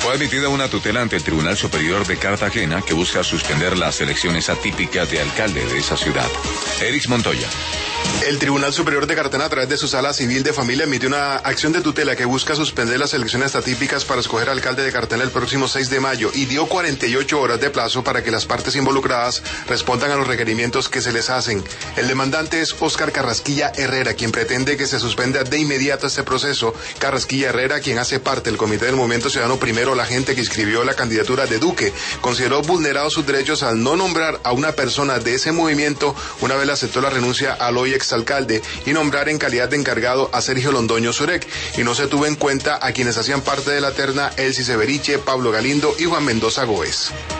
Fue admitida una tutela ante el Tribunal Superior de Cartagena que busca suspender las elecciones atípicas de alcalde de esa ciudad. Erix Montoya. El Tribunal Superior de Cartagena, a través de su Sala Civil de Familia, emitió una acción de tutela que busca suspender las elecciones atípicas para escoger alcalde de Cartagena el próximo 6 de mayo y dio 48 horas de plazo para que las partes involucradas respondan a los requerimientos que se les hacen. El demandante es Óscar Carrasquilla Herrera, quien pretende que se suspenda de inmediato este proceso. Carrasquilla Herrera, quien hace parte del Comité del Movimiento Ciudadano Primero, la gente que inscribió la candidatura de Duque, consideró vulnerados sus derechos al no nombrar a una persona de ese movimiento una vez le aceptó la renuncia al hoy exalcalde y nombrar en calidad de encargado a Sergio Londoño Surek, y no se tuvo en cuenta a quienes hacían parte de la terna Elsie Severiche, Pablo Galindo y Juan Mendoza Góez.